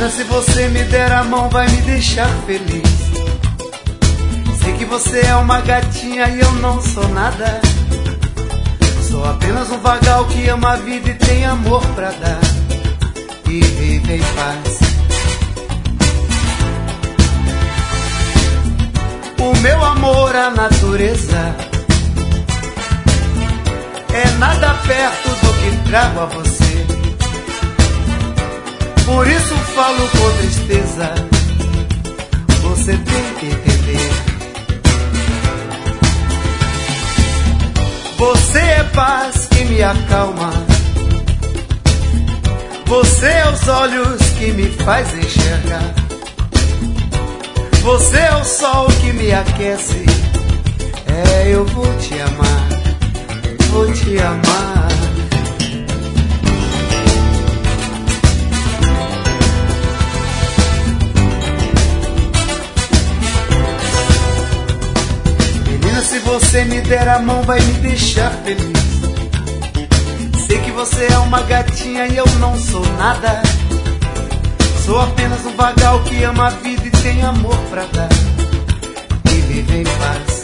Menina, se você me der a mão, vai me deixar feliz. Sei que você é uma gatinha e eu não sou nada. Sou apenas um vagal que ama a vida e tem amor pra dar. E vive em paz. O meu amor à natureza é nada perto do que trago a você. Por isso falo com tristeza, você tem que entender. Você é paz que me acalma, você é os olhos que me faz enxergar. Você é o sol que me aquece. É, eu vou te amar, vou te amar. Menina, se você me der a mão, vai me deixar feliz. Sei que você é uma gatinha e eu não sou nada. Sou apenas um vagal que ama a vida e tem amor pra dar. E vive em paz.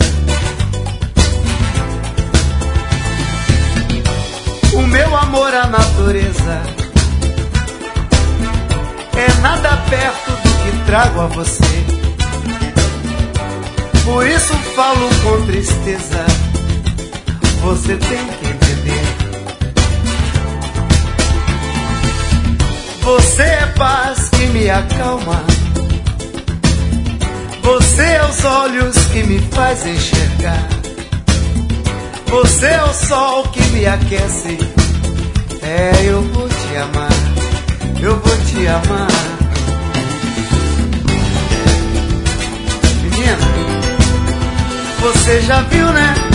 O meu amor à natureza é nada perto do que trago a você. Por isso falo com tristeza, você tem que entender. Você é paz que me acalma, você é os olhos que me faz enxergar. Você é o sol que me aquece. É, eu vou te amar, eu vou te amar. Menina, você já viu, né?